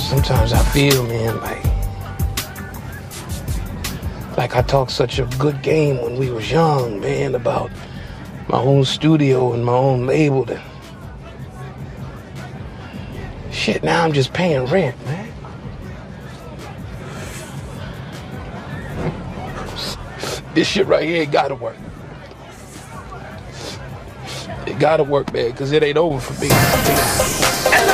Sometimes I feel, man, like I talked such a good game when we was young, man, about my own studio and my own label. That shit, now I'm just paying rent, man. This shit right here, it gotta work. It gotta work, man, because it ain't over for me.